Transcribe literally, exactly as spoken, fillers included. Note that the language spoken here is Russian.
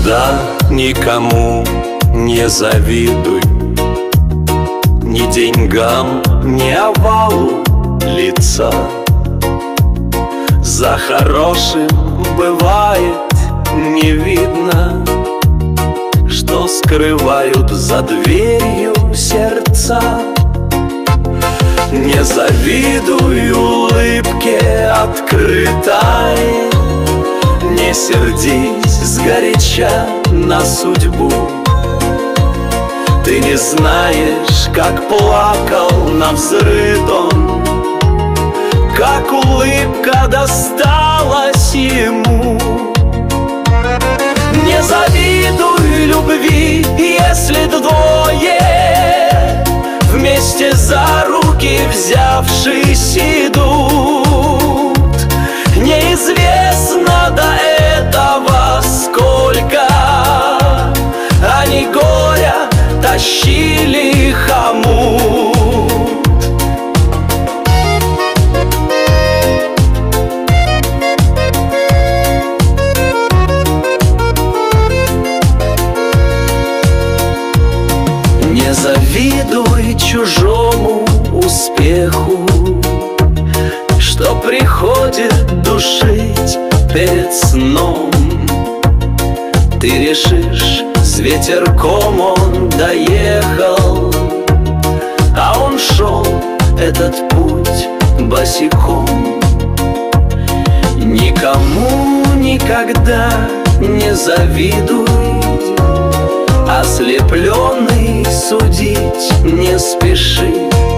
Никогда никому не завидуй, ни деньгам, ни овалу лица. За хорошим бывает не видно, что скрывают за дверью сердца. Не завидуй улыбке открытой, не сердись сгоряча на судьбу. Ты не знаешь, как плакал навзрыд он, как улыбка досталась ему. Не завидуй любви, если двое вместе за руки взявшись идут. Неизвестно до этого сколько они горя тащили хомут. Не завидуй чужому успеху, что приходит душить перед сном. Ты решишь, с ветерком он доехал, а он шел этот путь босиком. Никому никогда не завидуй, ослепленный судить не спеши.